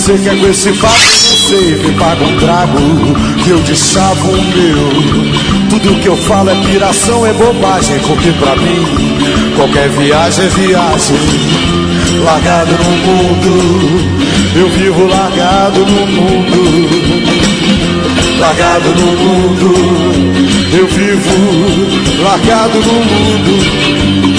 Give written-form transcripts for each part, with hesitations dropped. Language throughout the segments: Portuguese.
você quer com esse papo? Não sei, me paga um trago que eu deschavo o meu. Tudo que eu falo é piração, é bobagem, porque pra mim qualquer viagem é viagem. Largado no mundo, eu vivo largado no mundo. Largado no mundo, eu vivo largado no mundo.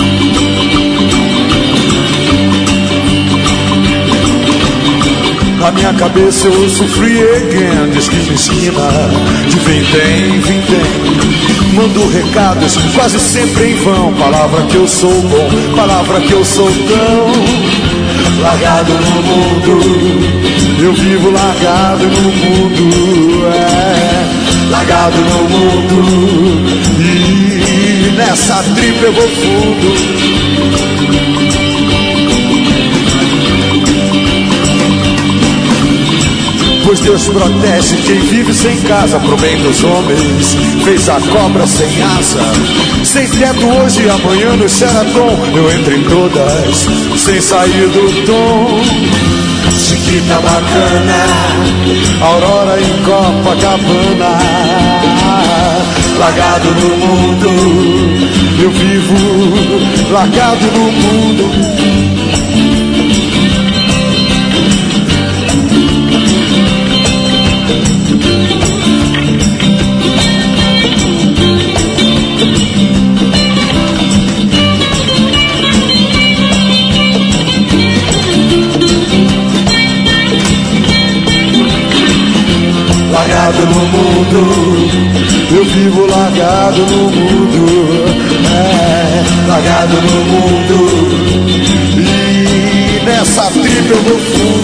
Na minha cabeça eu ouço free again, de esquina em esquina, de vem tem. Mando recados quase sempre em vão. Palavra que eu sou bom, palavra que eu sou tão largado no mundo. Eu vivo largado no mundo, largado no mundo. E nessa tripa eu vou fundo. Pois Deus protege quem vive sem casa, pro bem dos homens, fez a cobra sem asa. Sem teto hoje e amanhã no Sheraton, eu entro em todas, sem sair do tom. Chiquita bacana, Aurora em Copacabana. Largado no mundo, eu vivo largado no mundo. Largado no mundo, eu vivo largado no mundo, largado no mundo, e nessa tripa eu vou fundo.